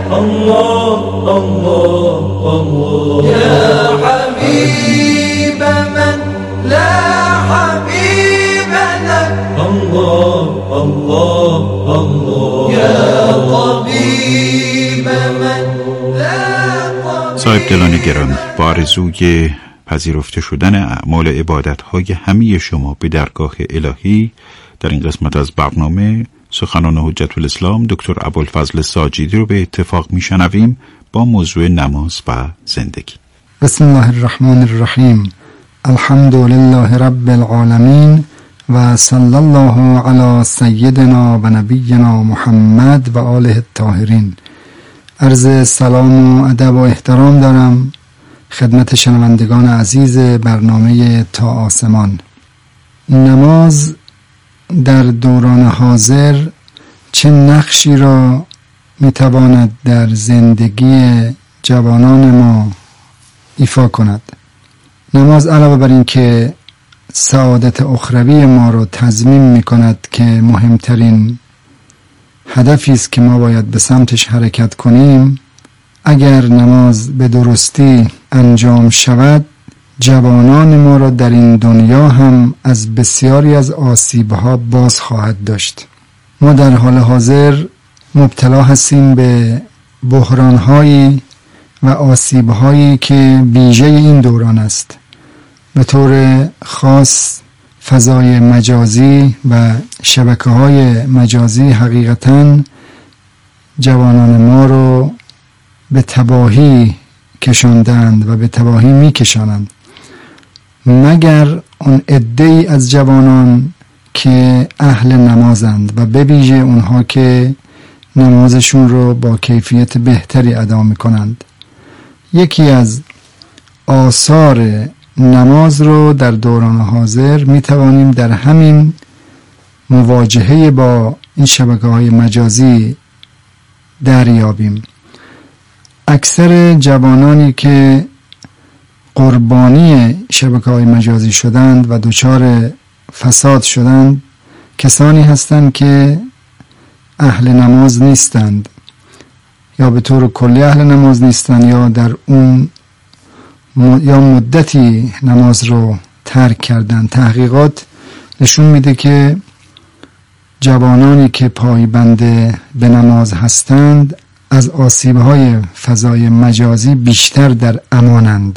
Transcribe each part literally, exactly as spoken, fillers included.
الله الله الله يا حبيب من لا حبيب لك الله الله الله يا طبيب من لا طبيب. صاحب دلان گرامی، با آرزوی پذیرفته شدن اعمال عبادت‌های همه شما به درگاه الهی، در این قسمت از برنامه سخنان حجت الاسلام دکتر ابوالفضل ساجدی رو به اتفاق میشنویم با موضوع نماز و زندگی. بسم الله الرحمن الرحیم. الحمد لله رب العالمین و صلی الله علی سیدنا و نبینا محمد و آله الطاهرین. عرض سلام و ادب و احترام دارم خدمت شنوندگان عزیز برنامه تا آسمان. نماز در دوران حاضر چه نقشی را میتواند در زندگی جوانان ما ایفا کند؟ نماز علاوه بر این که سعادت اخروی ما را تضمین میکند که مهمترین هدفی است که ما باید به سمتش حرکت کنیم، اگر نماز به درستی انجام شود جوانان ما را در این دنیا هم از بسیاری از آسیبها باز خواهد داشت. ما در حال حاضر مبتلا هستیم به بحران‌هایی و آسیب‌هایی که ویژه این دوران است. به طور خاص فضای مجازی و شبکه‌های مجازی حقیقتاً جوانان ما رو به تباهی کشاندند و به تباهی می‌کشانند، مگر اون عده‌ای از جوانان که اهل نمازند و به ویژه اونها که نمازشون رو با کیفیت بهتری ادا میکنند. یکی از آثار نماز رو در دوران حاضر میتوانیم در همین مواجهه با این شبکه‌های مجازی دریابیم. اکثر جوانانی که قربانی شبکه‌های مجازی شدند و دچار فساد شدند کسانی هستند که اهل نماز نیستند، یا به طور کلی اهل نماز نیستند، یا در اون م... یا مدتی نماز رو ترک کردند. تحقیقات نشون میده که جوانانی که پایبند به نماز هستند از آسیب‌های فضای مجازی بیشتر در امانند.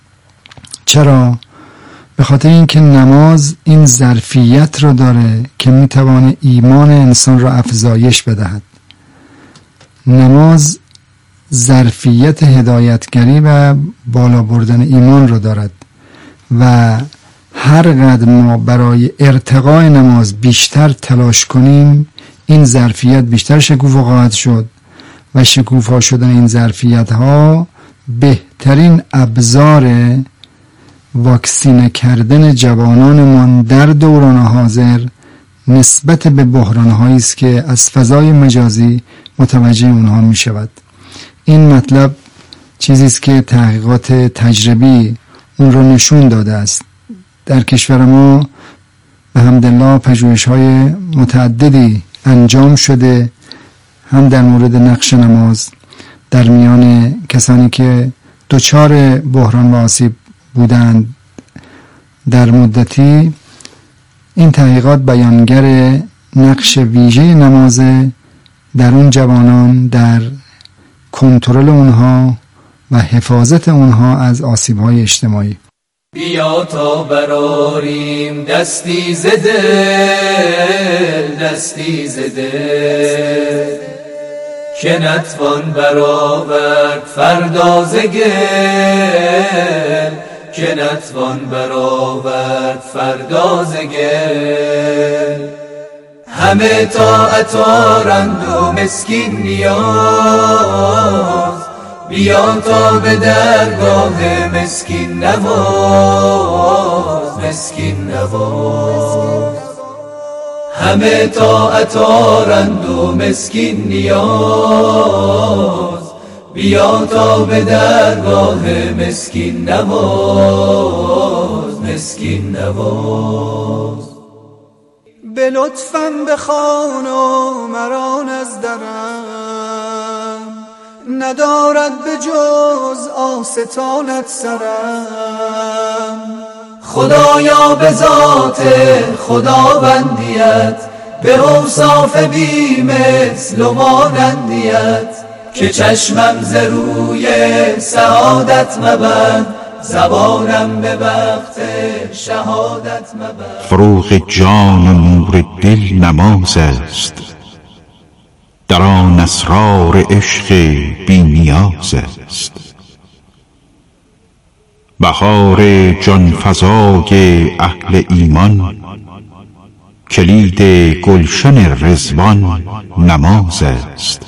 چرا؟ به خاطر اینکه نماز این ظرفیت رو داره که میتوانه ایمان انسان را افزایش بدهد. نماز ظرفیت هدایتگری و بالا بردن ایمان رو دارد و هر قدر ما برای ارتقای نماز بیشتر تلاش کنیم این ظرفیت بیشتر شکوفا خواهد شد و شکوفا شدن این ظرفیت ها بهترین ابزار واکسینه کردن جوانانمان در دوران حاضر نسبت به بحران‌هایی است که از فضای مجازی متوجه اونها می شود. این مطلب چیزی است که تحقیقات تجربی اون رو نشون داده است. در کشور ما به حمدالله پژوهش‌های متعددی انجام شده، هم در مورد نقش نماز در میان کسانی که دچار بحران و آسیب بودند در مدتی. این تحقیقات بیانگر نقش ویژه نماز در اون جوانان در کنترل اونها و حفاظت اونها از آسیب‌های اجتماعی. بیا تا براریم دستی ز دل، دستی ز دل، که نتوان برآورد فردا ز گل، که نتوان برآورد فردا ز گل. همه طاعت آرند و مسکین نیاز، بیا تا به درگاه مسکین نواز، مسکین نواز. همه طاعت آرند و مسکین نیاز، بیا تا به درگاه مسکین نواز، مسکین نواز. به لطفم بخوان و مران از درم، ندارد به جز آستانت سرم. خدایا به ذات خداوندیت، به اوصاف بی مثل و مانندیت، که چشمم ز روی سعادت مبند، زبانم به وقت شهادت مبند. فروغ جان و نور دل نماز است، در آن اسرار عشق بی نیاز است. بهار جان فزای اهل ایمان، کلید گلشن رضوان نماز است.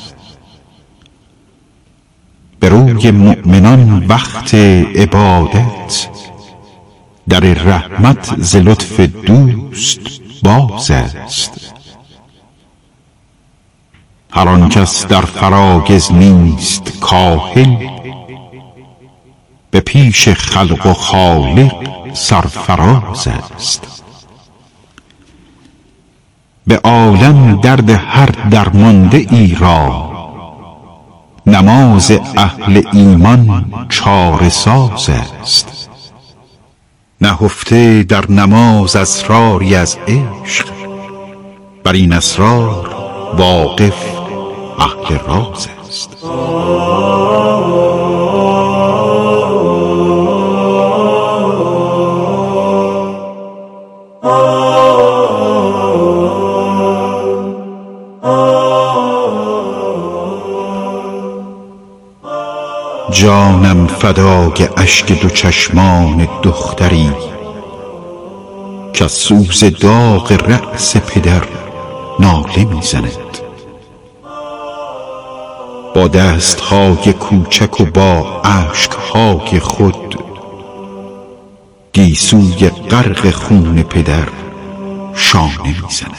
به روی مؤمنان وقت عبادت، در رحمت ز لطف دوست باز است. هر آن کس در فراگز نیست کاهل، به پیش خلق و خالق سرفراز است. به عالم درد هر درمانده ای را، نماز اهل ایمان چاره ساز است. نهفته در نماز اسراری از عشق، بر این اسرار واقف اهل راز است. جانم فدای اشک دو چشمان دختری، که از سوز داغ رأس پدر ناله میزند. با دستهای کوچک و با اشکهای خود، گیسوی غرق خون پدر شانه میزند.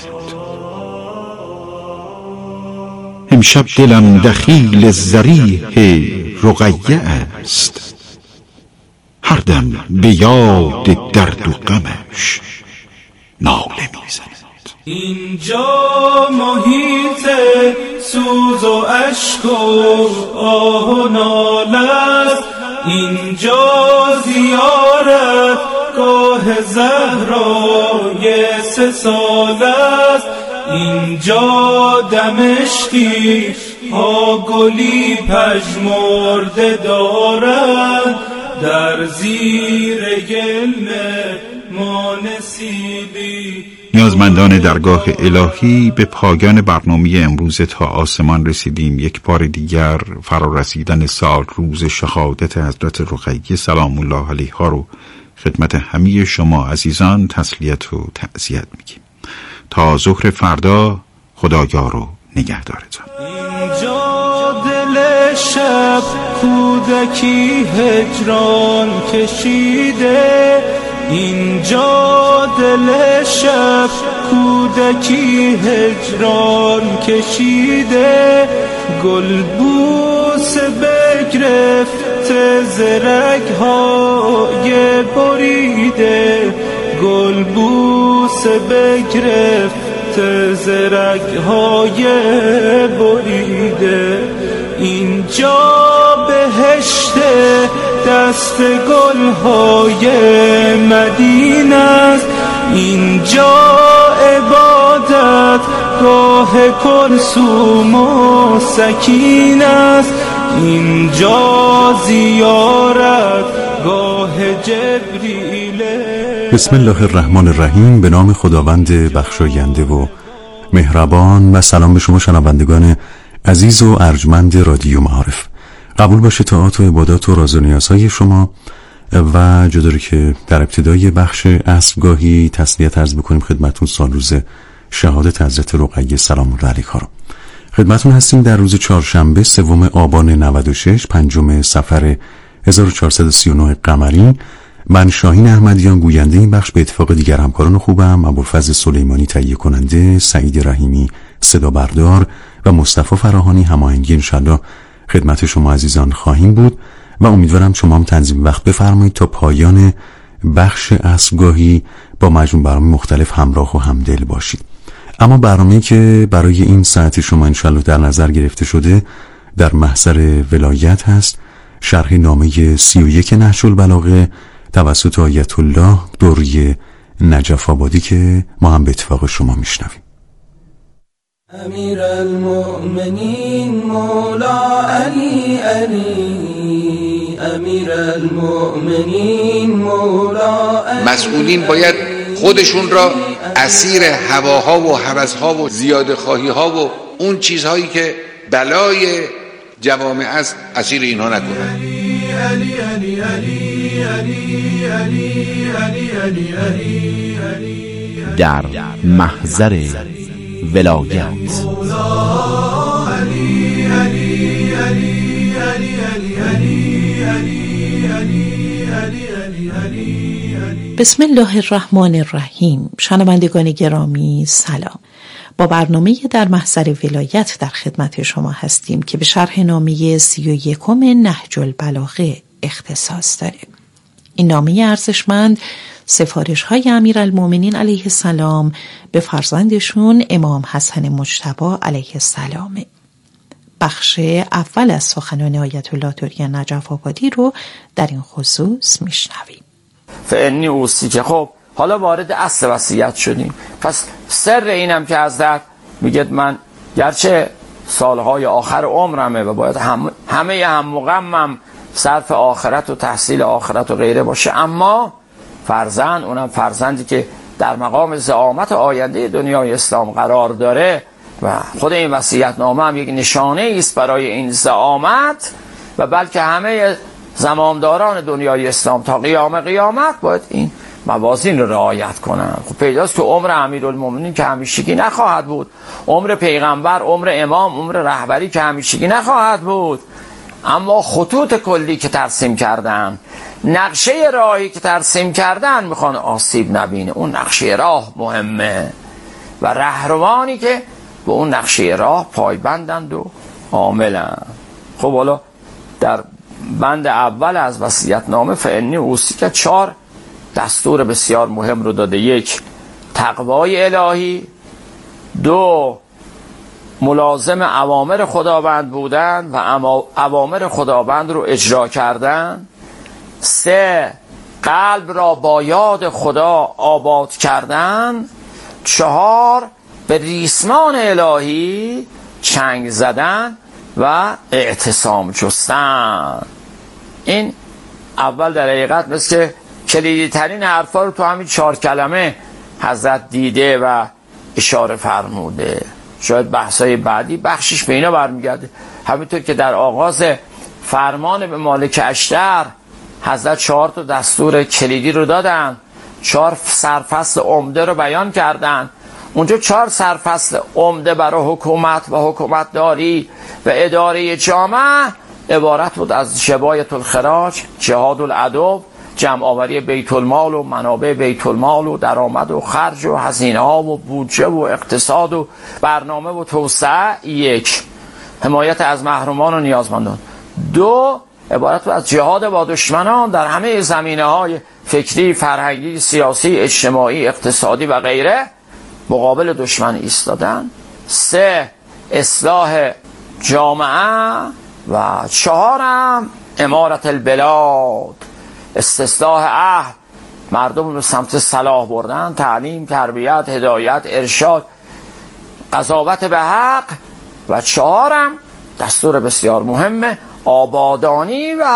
امشب دلم دخیل ضریح رقیه است، هر دم به یاد درد و غمش ناله میزند. اینجا محیط سوز و اشک و آه و ناله است، اینجا زیارت گاه زهرای سه ساله است، اینجا دمشقی ها گلی پژمرده دارند، در زیر گلم ما نسیلی. نیازمندان درگاه الهی، به پایان برنامه امروز تا آسمان رسیدیم. یک بار دیگر فرارسیدن سال روز شهادت حضرت رقیه سلام الله علیها رو خدمت همه شما عزیزان تسلیت و تعزیت میگیم. تا ظهر فردا خدایار و نگهدارتان. اینجا دل شب کودکی هجران کشیده، اینجا دل شب کودکی هجران کشیده، گل بوس بگرفت زرگ های بریده، گل بوس بگرفت زرگ های بریده. اینجا بهشت دست گل های مدینه است، اینجا عبادت گاه کلثوم و سکینه است، اینجا زیارت گاه جبریل. بسم الله الرحمن الرحیم. به نام خداوند بخشاینده و مهربان. و سلام به شما شنوندگان عزیز و ارجمند رادیو معارف. قبول باشه طاعات و عبادات و راز و نیازهای شما. و جداری که در ابتدای بخش عصرگاهی تسلیت عرض بکنیم خدمتون سال روز شهادت حضرت رقیه سلام الله علیها رو. خدمتون هستیم در روز چهارشنبه سوم آبان نود و شش، پنجم صفر هزار و چهارصد و سی و نه قمری. من شاهین احمدیان گوینده این بخش به اتفاق دیگر همکاران خوبم ابوالفضل سلیمانی تهیه کننده، سعید رحیمی صدا بردار و مصطفی فراهانی هماهنگی انشالله خدمت شما عزیزان خواهیم بود و امیدوارم شما هم تنظیم وقت بفرمایید تا پایان بخش عصرگاهی با مجموع برنامه مختلف همراه و همدل باشید. اما برنامه‌ای که برای این ساعت شما انشالله در نظر گرفته شده در محضر ولایت هست، شرح نامه سی و یک نهج البلاغه توسط آیت الله دوری نجف آبادی که ما هم به اتفاق شما میشنویم. امیر المؤمنین مولا علی علی، امیر المؤمنین مولا علی. مسئولین باید خودشون را اسیر هواها و هوسها و زیاده خواهی ها و اون چیزهایی که بلای جوامع است اسیر اینها نکنند. در محضر ولایت بسم الله الرحمن الرحیم. شنوندگان گرامی سلام. با برنامه در محضر ولایت در خدمت شما هستیم که به شرح نامه سی و یکم نهج البلاغه اختصاص داره. این نامه ارزشمند سفارش های امیرالمؤمنین علیه السلام به فرزندشون امام حسن مجتبی علیه السلام. بخش اول از سخنان آیت الله دوری نجف آبادی رو در این خصوص میشنویم. فانی اوصی که خب حالا وارد اصل وصیت شدیم. پس سر اینم که حضرت میگه من گرچه سالهای آخر عمرمه و باید هم همه هم مغمم صرف آخرت و تحصیل آخرت و غیره باشه، اما فرزند، اونم فرزندی که در مقام زعامت آینده دنیای اسلام قرار داره و خود این وصیت نامه هم یک نشانه است برای این زعامت و بلکه همه زمامداران دنیای اسلام تا قیام قیامت باید این موازین رو رعایت کنن. خب پیداست که عمر امیرالمومنین که همیشگی نخواهد بود، عمر پیغمبر، عمر امام، عمر رهبری که همیشگی نخواهد بود، اما خطوط کلی که ترسیم کردن، نقشه راهی که ترسیم کردن میخوان آسیب نبینه. اون نقشه راه مهمه و رهروانی که به اون نقشه راه پایبندند و عاملند. خب حالا در بند اول از وصیت‌نامه فانی اوصی که چهار دستور بسیار مهم رو داده. یک، تقوای الهی. دو، ملازم اوامر خداوند بودن و اوامر خداوند رو اجرا کردن. سه، قلب را با یاد خدا آباد کردن. چهار، به ریسمان الهی چنگ زدن و اعتصام جستن. این اول در حقیقت مثل که کلیدی ترین حرفا رو تو همین چهار کلمه حضرت دیده و اشاره فرموده. شاید بحثای بعدی بخشش به اینا برمیگرده. همینطور که در آغاز فرمان به مالک اشتر حضرت چهار تا دستور کلیدی رو دادن، چهار سرفصل عمده رو بیان کردن. اونجا چهار سرفصل عمده برای حکومت و حکومت داری و اداره جامعه عبارت بود از شبایت الخراج، جهاد العدو، جمع آوری بیت المال و منابع بیت المال و درآمد و خرج و هزینه ها و بودجه و اقتصاد و برنامه و توسعه. یک، حمایت از محرومان و نیازمندان. دو، عبارت از جهاد با دشمنان در همه زمینه های فکری، فرهنگی، سیاسی، اجتماعی، اقتصادی و غیره مقابل دشمن ایستادن. سه، اصلاح جامعه. و چهارم، امارت البلاد، استصلاح عهد، مردم به سمت صلاح بردن، تعلیم، تربیت، هدایت، ارشاد، قضاوت به حق. و چهارم دستور بسیار مهمه، آبادانی و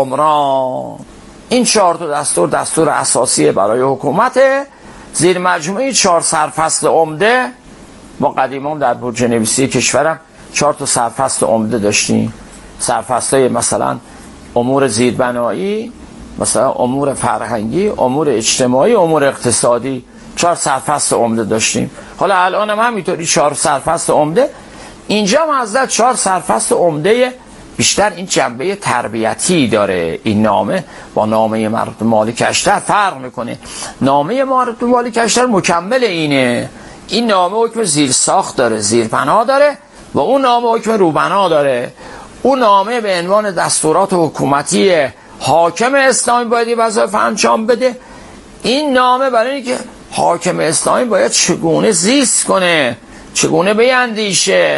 عمران. این چهار تا دستور دستور اساسی برای حکومت. زیر مجموعه چهار سرفصل عمده، ما قدیمان در برجه نویسی کشورم چهار تا سرفصل عمده داشتیم. سرفصل مثلا امور زیربنایی، مثلا امور فرهنگی، امور اجتماعی، امور اقتصادی، چهار سرفصل عمده داشتیم. حالا الان هم همینطوری چهار سرفصل عمده. اینجا هم از چهار سرفصل عمده بیشتر این جنبه تربیتی داره. این نامه با نامه مربوط مالک اشتر فرق میکنه. نامه مربوط مالک اشتر مکمل اینه. این نامه حکم زیر ساخت داره، زیر بنا داره، و اون نامه حکم روبنا داره. اون نامه به عنوان دستورات حکومتی حاکم اسلامی باید وظایف انجام بده. این نامه برای اینکه حاکم اسلامی باید چگونه زیست کنه، چگونه بیندیشه،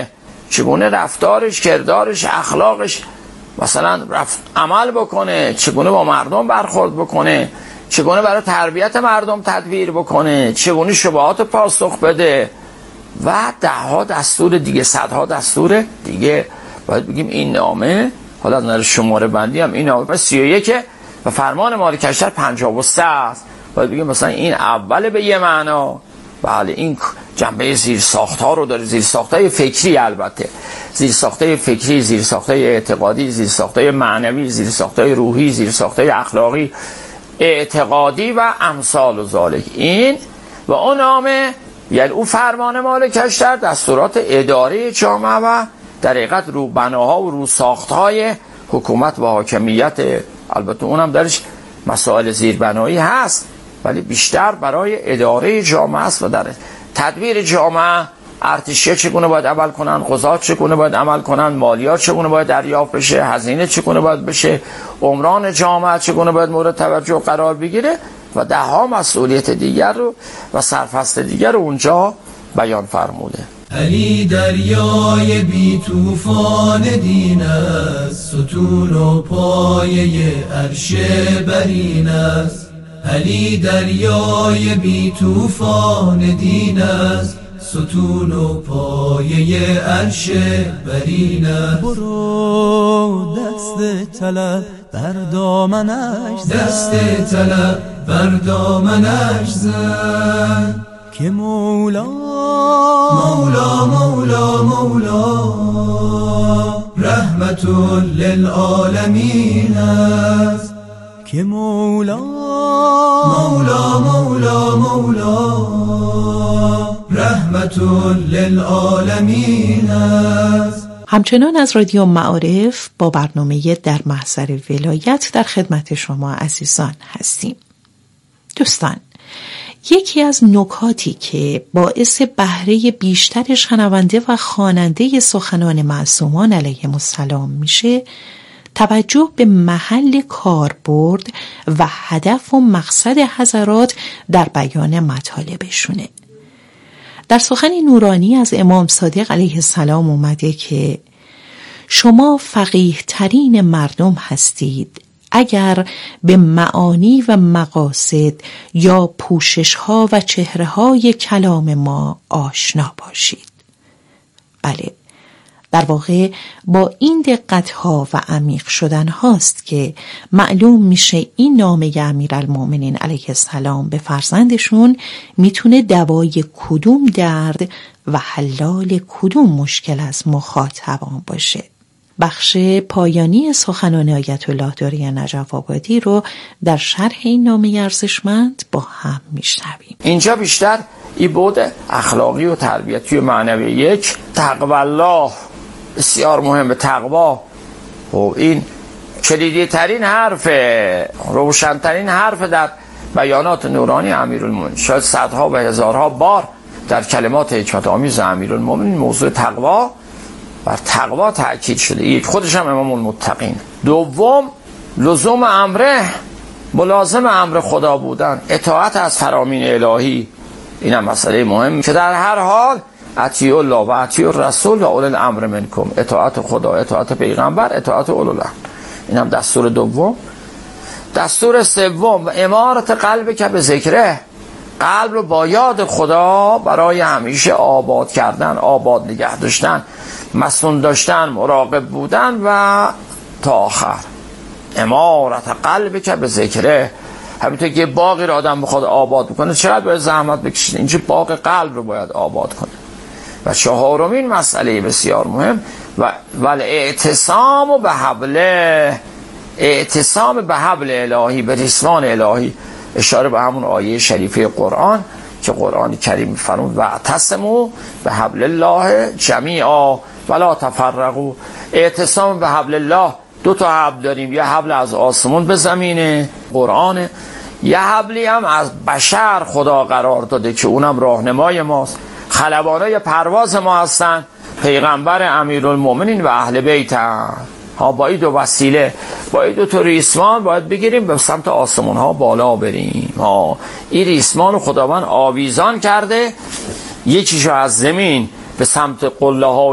چگونه رفتارش، کردارش، اخلاقش مثلا رفت عمل بکنه، چگونه با مردم برخورد بکنه، چگونه برای تربیت مردم تدبیر بکنه، چگونه شبهات پاسخ بده و ده ها دستور دیگه، صدها دستور دیگه. باید بگیم این نامه، حالا از نظر شماره بندی هم این نامه سی و یک و فرمان مالک اشتر پنجاه و سه است. باید بگیم مثلا این اول به یه معنا، بله این جنبه زیر ساختها رو داره، زیر ساختهای فکری، البته زیر ساختهای فکری، زیر ساختهای اعتقادی، زیر ساختهای معنوی، زیر ساختهای روحی، زیر ساختهای اخلاقی، اعتقادی و امثال و ذالک. این و اون نامه یعنی اون فرمان مالک اشتر دستورات اداره جامعه و در حقیقت رو بناها و رو ساختهای حکومت و حاکمیت. البته اونم درش مسائل زیربنایی هست ولی بیشتر برای اداره جامعه است و در تدبیر جامعه. ارتشی‌ها چگونه باید عمل کنن، قضات چگونه باید عمل کنن، مالیات چگونه باید دریافت بشه، هزینه چگونه باید بشه، عمران جامعه چگونه باید مورد توجه قرار بگیره و ده ها مسئولیت دیگر رو و سرفصل دیگر رو اونجا بیان فرموده. علی دریای بی طوفان دین است، ستون و پایه عرش برین است. علی دریای بی طوفان دین است، ستون و پایه عرش برین است. برو دست طلب بر دامنش زن، دست طلب بر دامنش زن که مولا مولا مولا مولا رحمت للعالمین است. که مولا مولا مولا مولا رحمت للعالمین است. همچنان از رادیو معارف با برنامه در محضر ولایت در خدمت شما عزیزان هستیم. دوستان، یکی از نکاتی که باعث بهره بیشتر شنونده و خواننده سخنان معصومان علیهم السلام میشه توجه به محل کاربرد و هدف و مقصد حضرات در بیان مطالبشونه. در سخن نورانی از امام صادق علیه السلام اومده که شما فقیه ترین مردم هستید اگر به معانی و مقاصد یا پوشش ها و چهره های کلام ما آشنا باشید. بله، در واقع با این دقت ها و عمیق شدن هاست که معلوم میشه این نامه امیرالمؤمنین علیه السلام به فرزندشون میتونه دوای کدوم درد و حلال کدوم مشکل از مخاطبان باشه. بخش پایانی سخنان آیت الله داری نجف آبادی رو در شرح این نامه ارزشمند با هم میشنویم. اینجا بیشتر این بود اخلاقی و تربیتی و معنوی. یک، تقوی الله بسیار مهمه. تقوا و این کلیدی ترین حرف، روشنترین حرف در بیانات نورانی امیرالمومنین. شاید صدها و هزارها بار در کلمات حکمت آمیز امیرالمومنین موضوع تقوا بر تقوا تأکید شده. یک، خودش هم امام المتقین. دوم، لزوم امره، ملازم امر خدا بودن، اطاعت از فرامین الهی. این هم مسئله مهم که در هر حال اطیعوا الله و اطیعوا الرسول و اولی الامر منکم. اطاعت خدا، اطاعت پیغمبر، اطاعت اولی الامر. این هم دستور دوم. دستور سوم، امارت قلب که به ذکره، قلب رو با یاد خدا برای همیشه آباد کردن، آباد نگه داشتن، مسنون داشتن، مراقب بودن و تا آخر. امارت قلب که به ذکره، همینطور که باغی رو آدم بخواد آباد بکنه چقدر باید زحمت بکشید، اینجا باغ قلب رو باید آباد کنه. و چهارمین مسئله بسیار مهم و ول اعتصام به حبل، اعتصام به حبل الهی، به ریسمان الهی. اشاره به همون آیه شریفه قرآن که قرآن کریم فرمود و اعتصموا به حبل الله جمیعا ولا تفرقوا. اعتصام به حبل الله، دو تا حبل داریم، یه حبل از آسمون به زمین قرآن، یه حبلی هم از بشر خدا قرار داده که اونم راهنمای ماست، خلبانای پرواز ما هستن، پیغمبر امیرالمومنین و اهل بیت هم. ها با این دو وسیله، با این دو تا ریسمان باید بگیریم به سمت آسمون ها بالا بریم. ها این ریسمان رو خداوند آویزان کرده، یکیشو از زمین به سمت قله های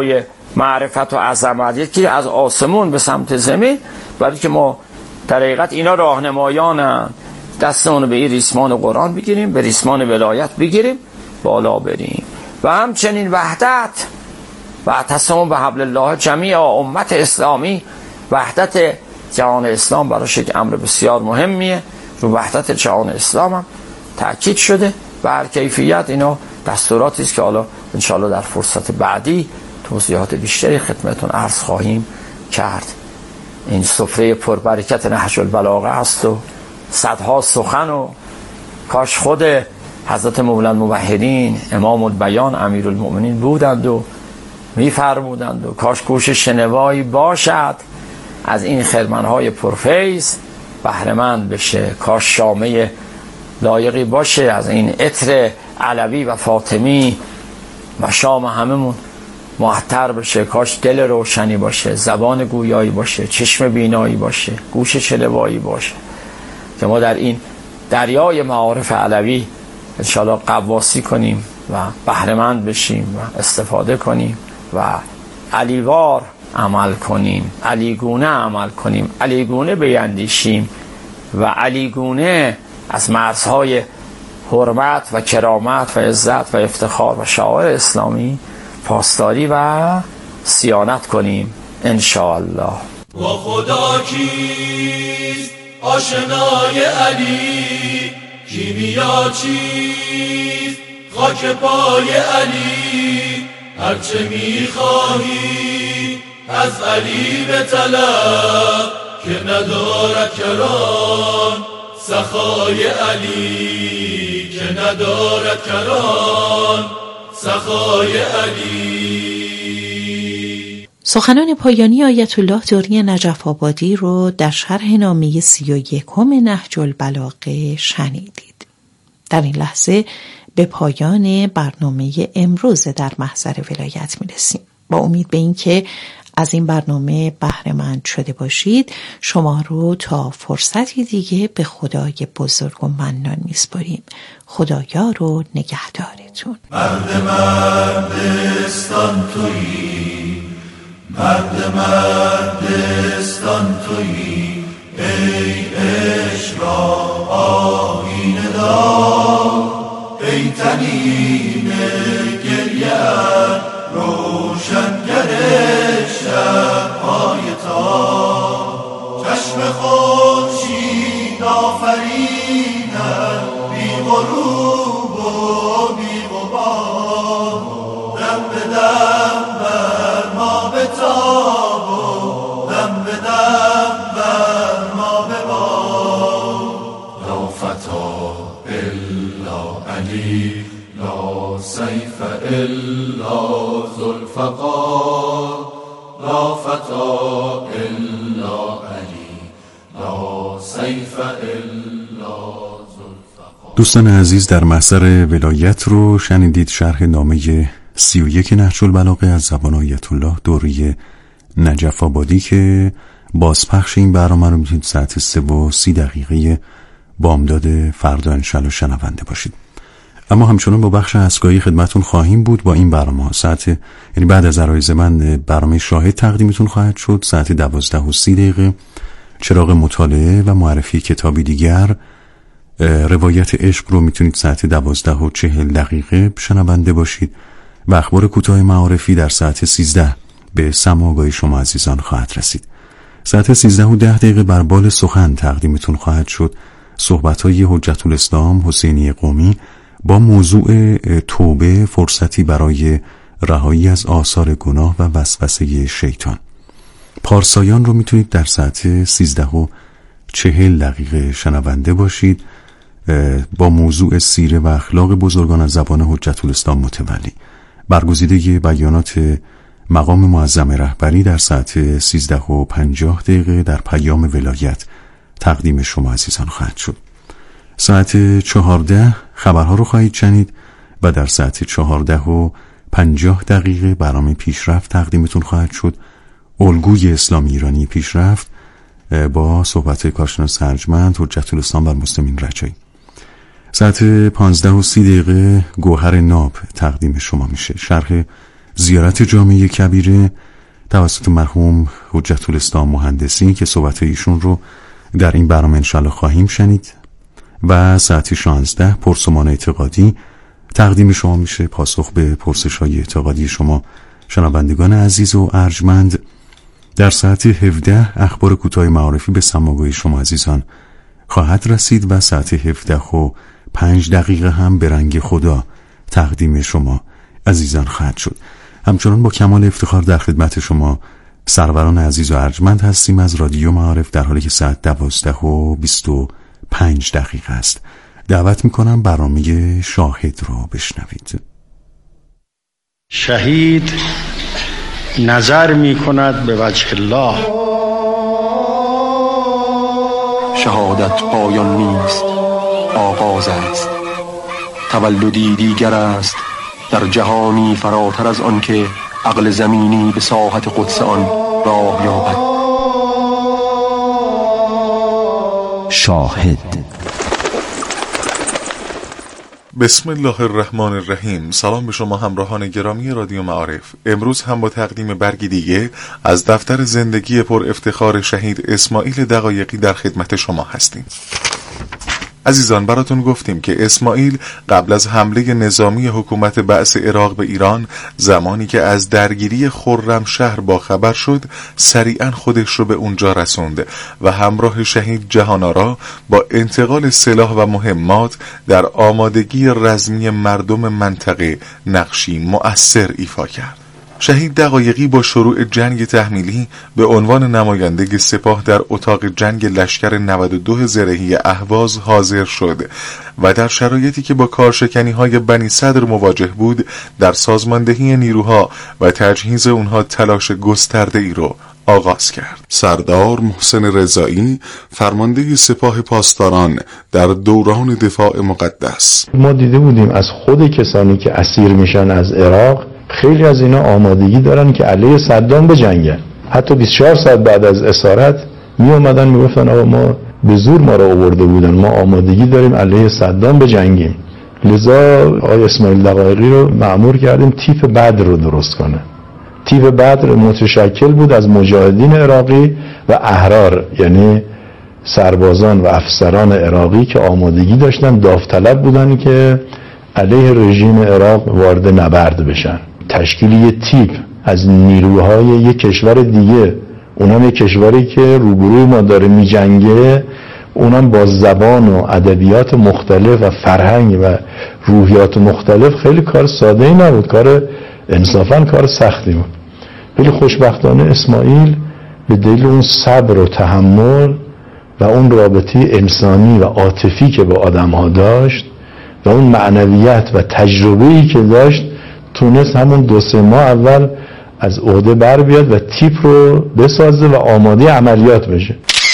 معرفت و عظمت، یکی از آسمون به سمت زمین، ولی که ما در حقیقت اینا راهنمایانن. دستمون رو به این ریسمان قرآن بگیریم، به ریسمان ولایت بگیریم، بالا بریم. و همچنین وحدت و اعتصموا بحبل الله جمیعا، امت اسلامی وحدت جهان اسلام براش یک امر بسیار مهمیه. رو وحدت جهان اسلام هم تأکید شده و هر کیفیت اینا دستوراتی است که حالا انشاءالله در فرصت بعدی توضیحات بیشتری خدمتتون عرض خواهیم کرد. این سفره پربرکت نهج البلاغه است و صدها سخن و کاش خود حضرت مولا الموحدین امام البیان امیرالمؤمنین بودند و میفرمودند و کاش گوش شنوایی باشد از این خرمنهای پرفیض بهره‌مند بشه، کاش شامه لایقی باشه از این عطر علوی و فاطمی و شام هممون معطر بشه، کاش دل روشنی باشه، زبان گویایی باشه، چشم بینایی باشه، گوش شنوایی باشه که ما در این دریای معارف علوی انشاءالله قواسی کنیم و بهره‌مند بشیم و استفاده کنیم و علیوار عمل کنیم، علیگونه عمل کنیم، علیگونه بیندیشیم و علیگونه از مرزهای حرمت و کرامت و عزت و افتخار و شعائر اسلامی پاسداری و صیانت کنیم انشاءالله. و خدا کیست آشنای علی، کیمیا چیست خاک پای علی، هرچه میخواهی از علی به طلب که ندارد کران سخای علی، که ندارد کران سخای علی. سخنان پایانی آیت الله داری نجف آبادی رو در شرح نامه سی و یکم نهج البلاغه شنیدید. در این لحظه به پایان برنامه امروز در محضر ولایت میرسیم. با امید به این که از این برنامه بهره مند شده باشید، شما رو تا فرصتی دیگه به خدای بزرگ و منان میسپاریم. خدایار و نگهدارتون. مرد مردستان تویی، مرد مردستان تویی، ای عشق را آیینه دار، ای تنین گریه‌ات روشنگر شب‌های تار، چشم خورشید آفرینت بی غروب و بی غبار، دم به دم بر ما بتاب و دم به دم بر ما ببار. لا فتا الا علی، لا سیف الا ذوالفقار، لا فتا الا علی، لا سیف الا ذوالفقار. دوستان عزیز، در محضر ولایت رو شنیدید. شرح نامه سی و یک نهج البلاغه از زبان آیت الله دوری نجف آبادی که بازپخش این برنامه رو میتونید ساعت سه و سی دقیقه بامداد فردا انشالله شنونده باشید. اما همچنان با بخش اسکایی خدمتون خواهیم بود با این برنامه. ساعت یعنی بعد از عرایض من برنامه شاهد تقدیمتون خواهد شد. ساعت دوازده و سی دقیقه چراغ مطالعه و معرفی کتابی دیگر. روایت عشق رو میتونید ساعت دوازده و چهل دقیقه شنونده باشید و اخبار کوتاه معارفی در ساعت سیزده به سماعگاه شما عزیزان خواهد رسید. ساعت سیزده و ده دقیقه بر بال سخن تقدیمتون خواهد شد. صحبت‌های حجت الاسلام حسینی قمی با موضوع توبه، فرصتی برای رهایی از آثار گناه و وسوسه شیطان. پارسایان رو میتونید در ساعت سیزده و چهل دقیقه شنونده باشید با موضوع سیره و اخلاق بزرگان از زبان حجت الاسلام متولی. برگزیده بیانات مقام معظم رهبری در ساعت سیزده و پنجاه دقیقه در پیام ولایت تقدیم شما عزیزان خواهد شد. ساعت چهارده خبرها رو خواهید شنید و در ساعت چهارده و پنجاه دقیقه برنامه پیشرفت تقدیمتون خواهد شد. الگوی اسلامی ایرانی پیشرفت با صحبت کارشناس ارجمند حجت الاسلام بر مسلمین رجایی. ساعت پانزده و سی دقیقه گوهر ناب تقدیم شما میشه. شرح زیارت جامعه کبیره توسط مرحوم حجت الاسلام مهندسی که صحبت ایشون رو در این برنامه انشالله خواهیم شنید و ساعت شانزده پرسمان اعتقادی تقدیم شما میشه، پاسخ به پرسش های اعتقادی شما شنوندگان عزیز و ارجمند. در ساعت هفده اخبار کوتاه معارفی به سماگوی شما عزیزان خواهد رسید و ساعت هفده و پنج دقیقه هم به رنگ خدا تقدیم شما عزیزان خواهد شد. همچنان با کمال افتخار در خدمت شما سروران عزیز و ارجمند هستیم از رادیو معارف، در حالی که ساعت دوازده و بیست و پنج دقیقه است. دعوت میکنم برنامه شاهد رو بشنوید. شهید نظر میکند به وجه الله. شهادت پایان نیست، آغاز است. تولدی دیگر است در جهانی فراتر از آن که عقل زمینی به ساحت قدس آن راه یابد. شاهد. بسم الله الرحمن الرحیم. سلام به شما همراهان گرامی رادیو معارف. امروز هم با تقدیم برگی دیگه از دفتر زندگی پر افتخار شهید اسماعیل دقایقی در خدمت شما هستیم. عزیزان، براتون گفتیم که اسماعیل قبل از حمله نظامی حکومت بعث عراق به ایران، زمانی که از درگیری خرمشهر با خبر شد، سریعا خودش رو به اونجا رسوند و همراه شهید جهان‌آرا با انتقال سلاح و مهمات در آمادگی رزمی مردم منطقه نقشی مؤثر ایفا کرد. شهید دقایقی با شروع جنگ تحمیلی به عنوان نماینده سپاه در اتاق جنگ لشکر نود و دو زرهی اهواز حاضر شد و در شرایطی که با کارشکنی‌های بنی صدر مواجه بود، در سازماندهی نیروها و تجهیز اونها تلاش گسترده‌ای رو آغاز کرد. سردار محسن رضایی، فرمانده سپاه پاسداران در دوران دفاع مقدس: ما دیده بودیم از خود کسانی که اسیر میشن از عراق، خیلی از اینا آمادگی دارن که علیه صدام بجنگن. حتی بیست و چهار ساعت بعد از اسارت می اومدن می گفتن آقا ما به زور ما را آورده بودن، ما آمادگی داریم علیه صدام بجنگیم. لذا آقای اسماعیل دقایقی رو مأمور کردیم تیپ بدر رو درست کنه. تیپ بدر متشکل بود از مجاهدین عراقی و احرار، یعنی سربازان و افسران عراقی که آمادگی داشتن، داوطلب بودن که علیه رژیم عراق وارد نبرد بشن. تشکیل یه تیپ از نیروهای یک کشور دیگه، اونم یک کشوری که روبروی ما داره میجنگه، اونم با زبان و ادبیات مختلف و فرهنگ و روحیات مختلف، خیلی کار ساده ای نبود، کار انصافاً کار سختی بود. ولی خوشبختانه اسماعیل به دلیل اون صبر و تحمل و اون رابطه انسانی و عاطفی که با آدم‌ها داشت و اون معنویت و تجربه‌ای که داشت، تونست همون دو سه ماه اول از عهده بر بیاد و تیپ رو بسازه و آماده عملیات بشه.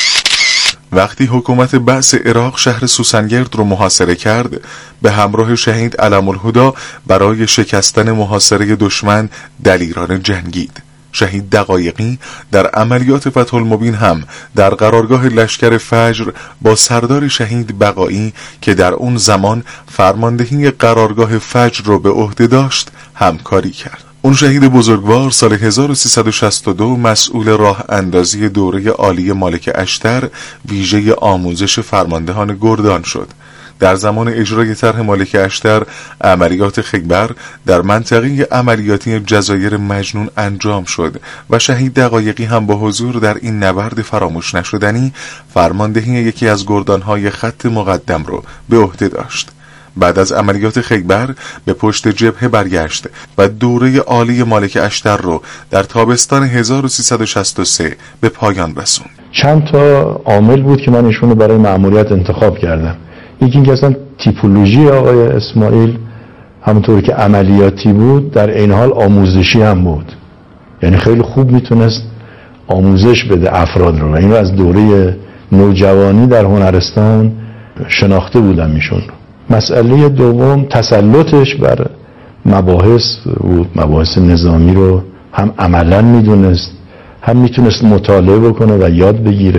وقتی حکومت بعث عراق شهر سوسنگرد رو محاصره کرد، به همراه شهید علم الهدی برای شکستن محاصره دشمن دلیرانه جنگید. شهید دقایقی در عملیات فتح المبین هم در قرارگاه لشکر فجر با سردار شهید بقایی که در اون زمان فرماندهی قرارگاه فجر رو به عهده داشت همکاری کرد. اون شهید بزرگوار سال هزار و سیصد و شصت و دو مسئول راه اندازی دوره عالی مالک اشتر ویژه آموزش فرماندهان گردان شد. در زمان اجرای طرح مالک اشتر، عملیات خیبر در منطقه عملیاتی جزایر مجنون انجام شد و شهید دقایقی هم با حضور در این نبرد فراموش نشدنی فرماندهی یکی از گردانهای خط مقدم رو به عهده داشت. بعد از عملیات خیبر به پشت جبهه برگشت و دوره عالی مالک اشتر رو در تابستان هزار و سیصد و شصت و سه به پایان رسوند. چند تا عامل بود که من ایشون رو برای مأموریت انتخاب کردم. یکی اینکه اصلا تیپولوژی آقای اسماعیل همونطور که عملیاتی بود، در این حال آموزشی هم بود. یعنی خیلی خوب میتونست آموزش بده افراد رو و این رو از دوره نوجوانی در هنرستان شناخته بودم ایشون رو. مسئله دوم تسلطش بر مباحث بود. مباحث نظامی رو هم عملاً میدونست، هم میتونست مطالعه بکنه و یاد بگیره.